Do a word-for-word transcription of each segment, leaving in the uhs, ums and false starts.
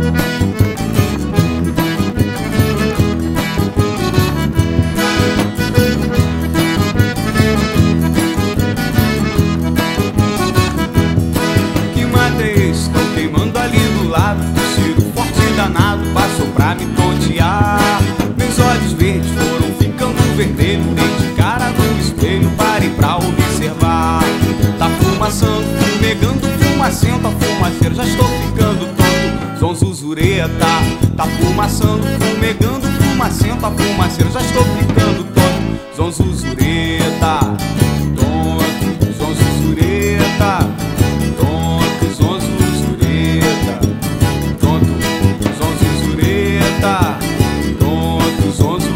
Que mata é esse? Tão queimando ali do lado. O cheiro forte e danado passou pra me tontear. Meus olhos verdes foram ficando vermelhos. Dei de cara no espelho, parei pra observar. Tá fumaçando, fumegando, fumacenta, fumaceiro. Já estou ficando tonto, zonzuzureta. Tá fumaçando, fumegando, fumacenta, fumaceiro. Já estou ficando tonto, zonzuzureta. Tonto, zonzuzureta. Tonto, zonzuzureta. Tonto, zonzuzureta. Tonto, zonzuzureta.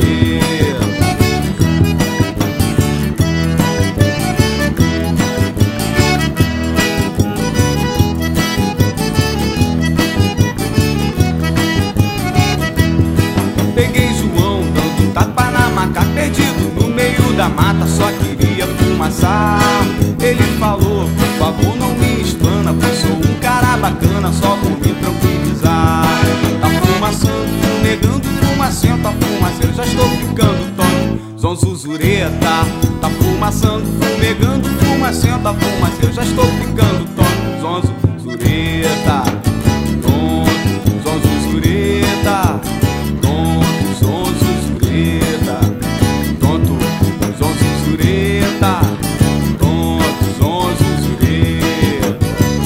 Peguei João dando tapa na maca, perdido no meio da mata, só queria fumaçar. Ele falou, por favor não me explana, pois sou um cara bacana, só vou me tranquilizar. Tá fumaçando, fumegando, fumacenta, fumaceiro, já estou ficando tonto, zonzuzureta. Tá fumaçando, fumegando, fumacenta, fumaceiro, já estou ficando tonto, zonzuzureta. Tonto, zonzuzureta. Tonto, zonzuzureta. Tonto, zonzuzureta. Tonto, zonzuzureta.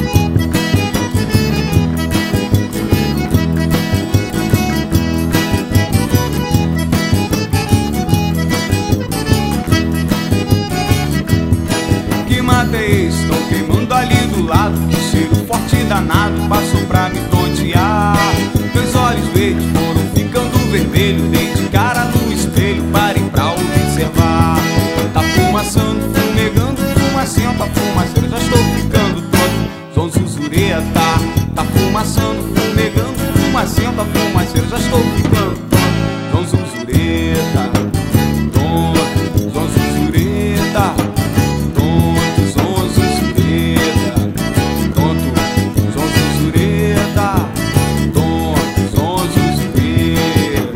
Que mata é esse? Tão queimando ali do lado. Que cheiro forte e danado passou pra me tontear. Meus olhos verdes foram ficando vermelhos. Dei de cara no espelho, parei pra observar. Tá fumaçando, fumegando, fumacenta, fumaceiro. Já estou ficando tonto, zonzuzureta. Tá fumaçando, fumegando, fumacenta, fumaceiro. Já estou ficando tonto, zonzuzureta. Tonto, zonzuzureta. Tonto, zonzuzureta. Tonto, zonzuzureta. Tonto, zonzuzureta.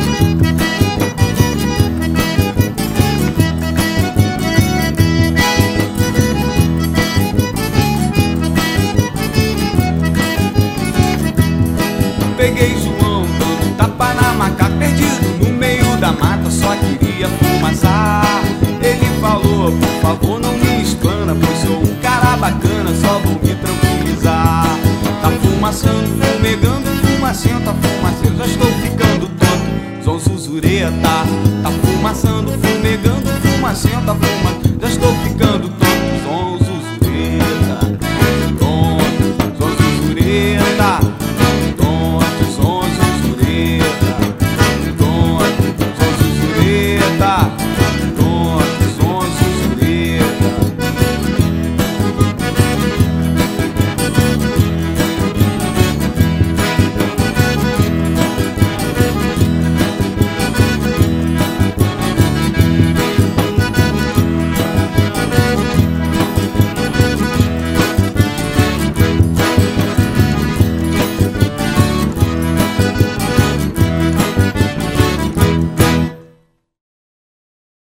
Peguei João dando tapa na maca, perdido no meio da mata, só queria fumaçar. Ele falou, por favor não me explana, pois sou um cara bacana, só vou me tranquilizar. Tá fumaçando, fumegando, fumacenta, fumaceiro, já estou ficando tonto, zonzuzureta. Tá fumaçando, fumegando, fumacenta, fuma, já estou ficando tonto.